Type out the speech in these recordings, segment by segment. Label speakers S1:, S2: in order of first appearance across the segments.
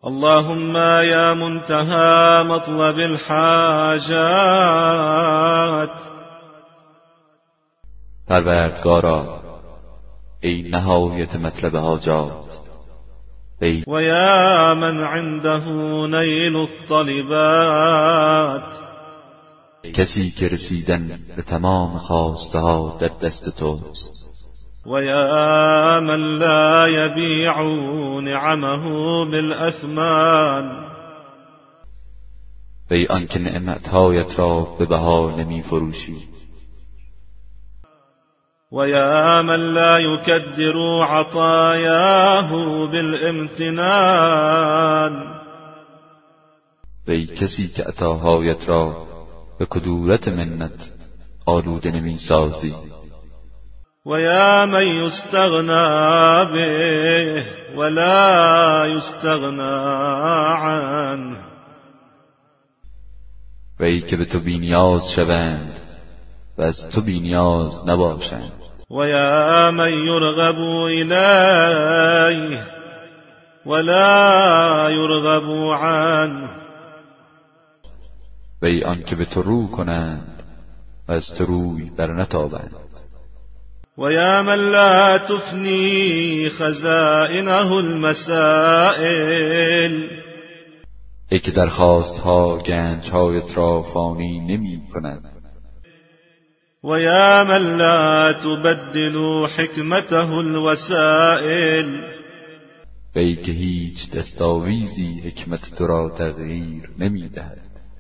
S1: اللهم يا منتهى مطلب الحاجات.
S2: پروردگارا ای نهایت مطلب حاجات،
S1: و یا من عنده نیل الطلبات،
S2: کسی که رسیدن به تمام خواسته ها در دست توست.
S1: و یا من لا یبیع نعمه بالاثمان،
S2: ای آنکه نعمتهایت را به بها نمی فروشی.
S1: و یا من لا یکدر عطایاه بالامتنان،
S2: ای کسی که عطاهایت را به کدورت منت آلوده نمی سازی.
S1: و یا من یستغنا به ولا یستغنا عنه،
S2: و ای که به تو بینیاز شوند و از تو بینیاز نباشند.
S1: و یا من یرغب الیه ولا یرغب عنه،
S2: و ای آنکه به تو رو کنند و از تو روی برنتابند.
S1: و یا من لا تفنی خزائنه المسائل،
S2: ای که درخواستها گنجهایت را فانی نمی کند.
S1: و یا من لا تبدل حکمته الوسائل،
S2: و ای که هیچ دستاویزی حکمت تو را تغییر نمی دهد.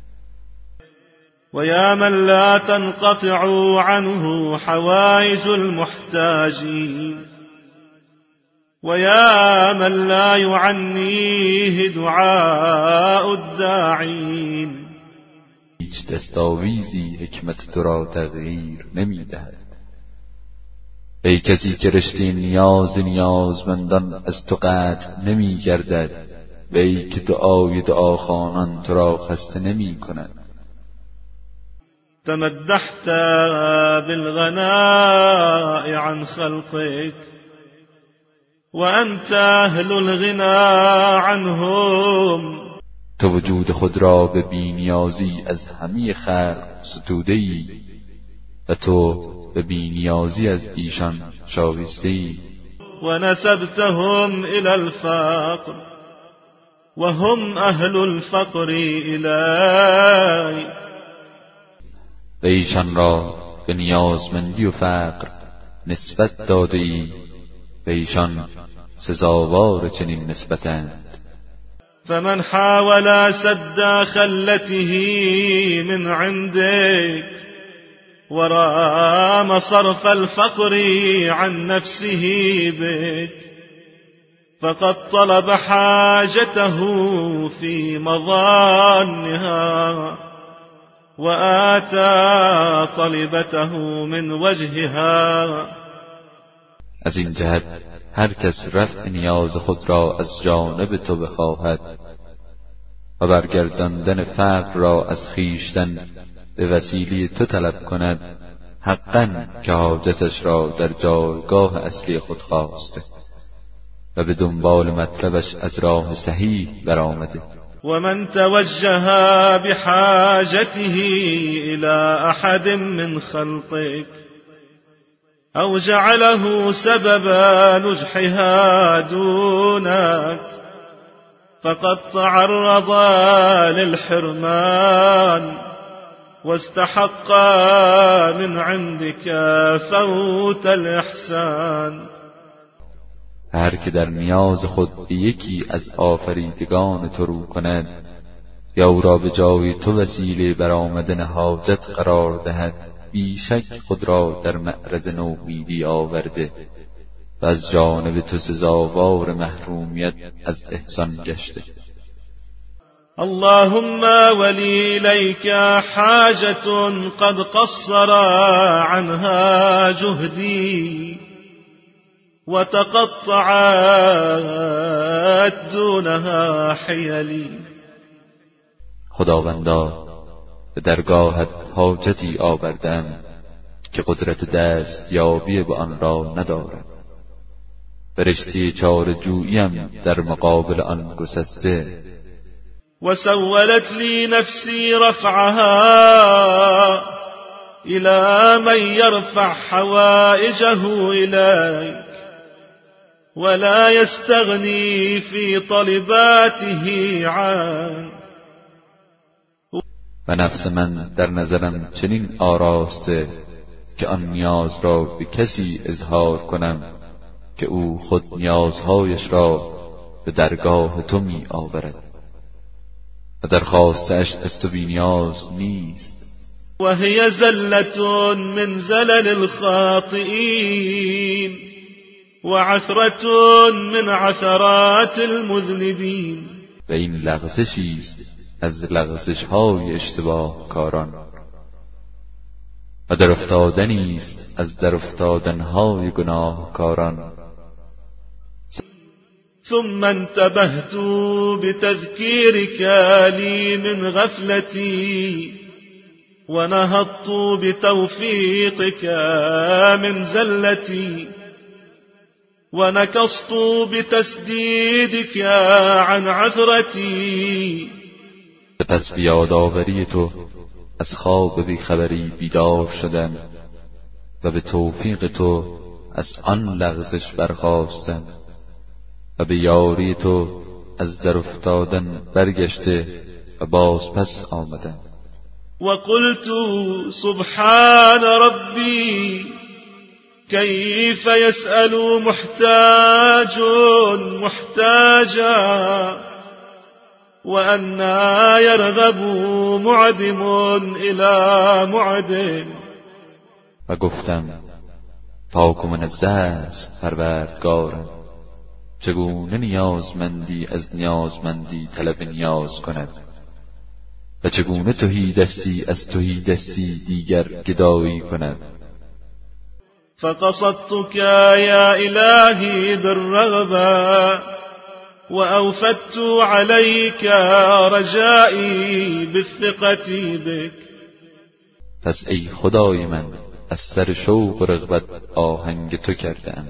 S1: و یا من لا تنقطع عنه حوائج المحتاجین، و یا من لا یعنیه دعاء الداعین،
S2: هیچ دستاویزی حکمت تو را تغییر نمی دهد. ای کسی که رشته نیازمندان از تو قطع نمی گردد، و ای که دعای دعاخوانان تو را خسته نمی کند.
S1: تمدحت بالغناء عن خلقك وأنت أهل الغنى عنهم،
S2: تو وجود خود را به بینیازی از همه خلق ستوده‌ای و تو به بینیازی از ایشان شایسته‌ای.
S1: و نسبتهم إلى الفقر وهم أهل الفقر إلي،
S2: و ایشان را به نیازمندی و فقر نسبت داده‌ای و ایشان سزاوار چنین نسبتند.
S1: فمن حاول سد خلته من عندك ورام صرف الفقر عن نفسه بك، فقد طلب حاجته في مظانها وآتى طلبته من وجهها.
S2: از این جهت هر کس رفع نیاز خود را از جانب تو بخواهد و برگرداندن فقر را از خویشتن به وسیله تو طلب کند، حقاً که حاجتش را در جایگاه اصلی خود خواسته و به دنبال مطلبش از راه صحیح برآمده.
S1: ومن توجه بحاجته إلى أحد من خلقك أو جعله سبب نجحها دونك فقد تعرض للحرمان واستحق من عندك فوت الإحسان.
S2: هر که در نیاز خود به یکی از آفریدگان تو رو کند یا او را به جای تو وسیله برآمدن حاجت قرار دهد، بیشک خود را در معرض نومیدی آورده و از جانب تو سزاوار محرومیت از احسان گشته.
S1: اللهم ولی الیک حاجة قد قصر عنها جهدی وتقطعت دونها حیلی.
S2: خداوندا به درگاهت حاجتی آوردم که قدرت دست یابی به آن را ندارد و و رشته چاره‌جوییم در مقابل آن گسسته.
S1: وسولت لي نفسي رفعها إلى من يرفع حوائجه إليك ولا يستغني في طلباته عنك.
S2: و نفس من در نظرم چنین آراسته که آن نیاز را به کسی اظهار کنم که او خود نیازهایش را به درگاه تو می آورد و درخواستش از تو بی نیاز نیست.
S1: و هی زلة من زلل الخاطئین و عثرة من عثرات المذنبین.
S2: و این لغزشی است از لغزش‌های اشتباه کاران و در افتادنی است از در افتادن‌های گناهکاران.
S1: ثم انتبهت بتذكيرك لي من غفلتي ونهضت بتوفيقك من زلتي ونكصت بتسديدك عن عثرتي.
S2: پس بیادآوری تو از خواب بیخبری بیدار شدم و به توفیق تو از آن لغزش برخاستم و به یاری تو از در افتادن برگشته و باز پس آمدم.
S1: و قلت سبحان ربی کیف یسأل محتاج محتاجا و انا یرغب معدم الى معدم.
S2: و گفتم پاک و منزه است پروردگارم، چگونه نیازمندی از نیازمندی طلب نیاز کند و چگونه تهیدستی از تهیدستی دیگر گدایی کند.
S1: فقصدتك يا إلهي بالرغبة وأوفدت عليك رجائي بالثقة بك.
S2: پس ای خدای من از سر شوق و رغبت آهنگ تو کردم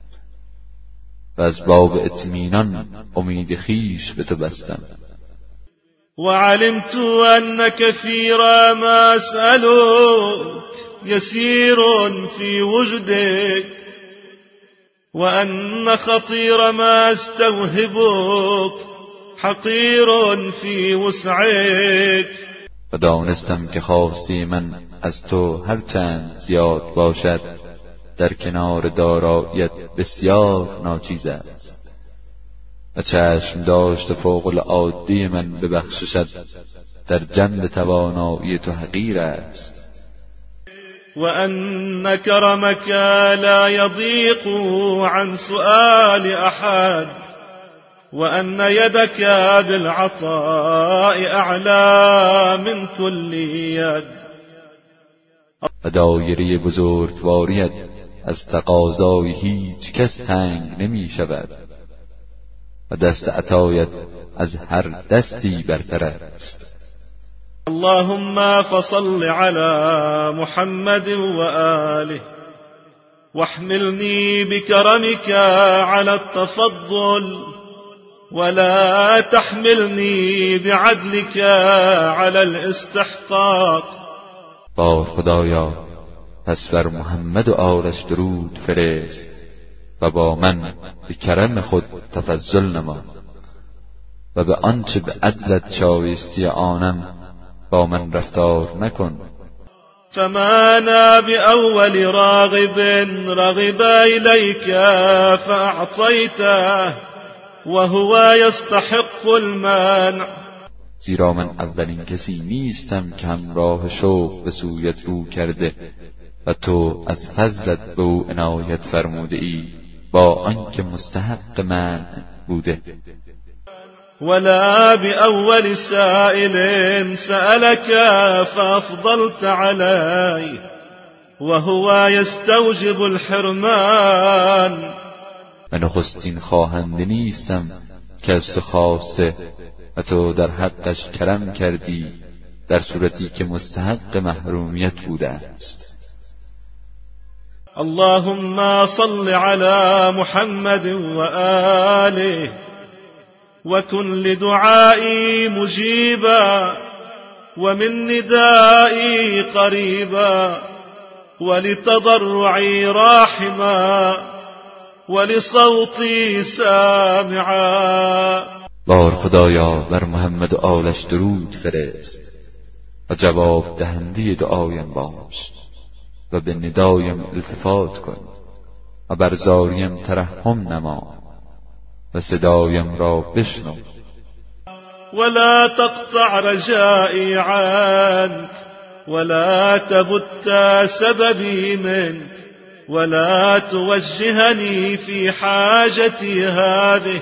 S2: و از باب اطمینان امید خویش به تو بستم.
S1: وعلمت أن كثير ما أسألك يسير في وجدك وأن خطير ما استوهبك حقير في وسعك.
S2: و دانستم که خواسته من از تو هرچند زیاد باشد در کنار داراییت بسیار ناچیز است و چشم داشت فوق العاده من ببخششد در جنب توانایی تو حقیر است.
S1: وأن كرمك لا يضيق عن سؤال أحد وأن يدك بالعطاء أعلى من كل يد.
S2: و دایره بزرگواریت از تقاضای هیچ کس تنگ نمی شود و دست عطایت از هر دستی برتر است.
S1: اللهم فصل على محمد وآله واحملني بكرمك على التفضل ولا تحملني بعدلك على الاستحقاق.
S2: با خدایا پس بر محمد و آلش درود فرست و با من به کرم خود تفضل نما و به آنچه به عدلت شایستی آنم با من رفتار نکن.
S1: فما أنا بأول راغب رغب إليك فأعطيته وهو يستحق المنع.
S2: زیرا من اولین کسی نیستم که همراه شوق به سویت رو کرده و تو از فضلت به او عنایت فرموده ای با آنکه مستحق منع بوده.
S1: ولا بأول سائل سألك فأفضلت عليه وهو يستوجب الحرمان.
S2: من نخستین خواهنده نیستم که از تو خواسته و تو در حقش کرم کردی در صورتی که مستحق محرومیت بوده است.
S1: اللهم صل على محمد وآله وكن لدعائي مجيبا ومن ندائي قريبا ولتضرعي راحما ولصوتي سامعا.
S2: بار خدایا بر محمد و آلش درود فرست و جواب دهنده دعایم باش و به ندایم التفات کن و بر زاریم ترحم نما و صدایم را بشنو.
S1: ولا تقطع رجائي عنك ولا تبت سببي منك ولا توجهني في حاجتي هذه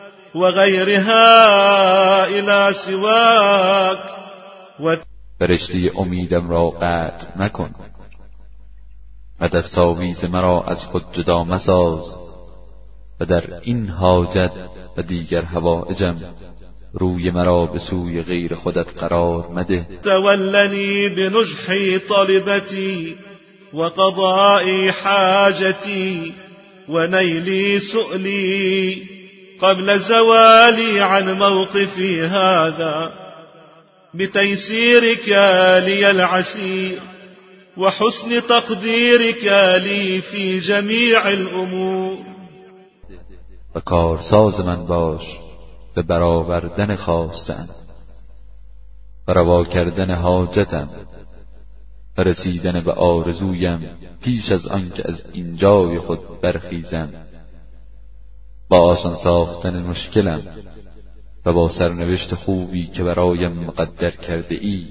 S1: وغيرها إلى سواك.
S2: فرشته امیدم را قطع مکن و دستاویز مرا از خود جدا مساز و در این حاجت و دیگر حوائجم روی مرا به سوی غیر خودت قرار مده.
S1: تولني بنجح طلبتي وقضاء حاجتي ونيل سؤلي قبل زوالي عن موقفي هذا بتيسيرك لي العسير وحسن تقديرك لي في جميع الأمور.
S2: و کارساز من باش به برآوردن خواستم و روا کردن حاجتم و رسیدن به آرزویم پیش از آنکه از این جای خود برخیزم، با آسان ساختن مشکلم و با سرنوشت خوبی که برایم مقدر کرده ای.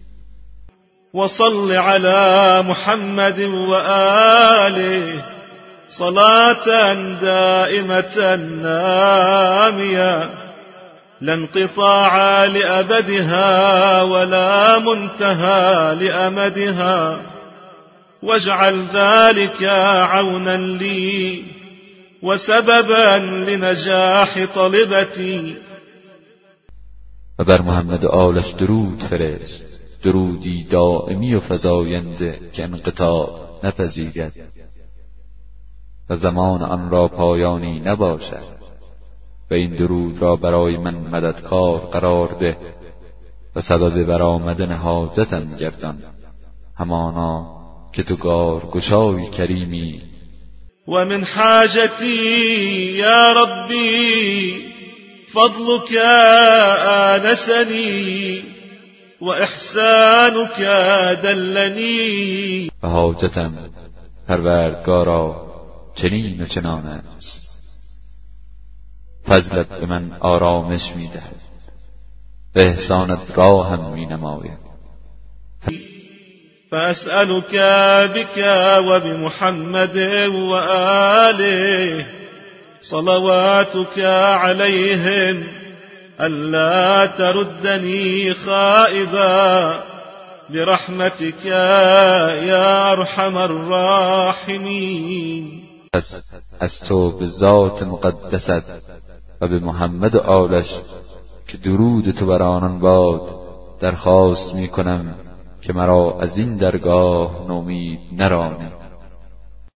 S1: وصل على محمد وآله صلاة دائمة نامية لا انقطاع لأبدها ولا منتهى لأمدها واجعل ذلك عونا لي وسببا لنجاح طلبتي.
S2: و بر محمد و آلش درود فرست، درودی دائمی و فزاینده که انقطاع نپذیرد و زمان آن را پایانی نباشد. و این درود را برای من مددکار قرار ده و سبب برآمدن حاجتم گردان، همانا که تو کارگشای کریمی.
S1: و من حاجتی یا ربی فضلك آنسنی و احسانك دلنی.
S2: و حاجتم پروردگارا چنین و چنان است، فضلت به من آرامش میدهد و احسانت راهم مینماید.
S1: فأسألك بك وبمحمد وآله صلواتك عليهم ألا تردني خائبا برحمتك يا أرحم الراحمين.
S2: پس از تو به ذات مقدست و به محمد و آلش که درود تو بر آنان باد درخواست می کنم که مرا از این درگاه نومید نرانی.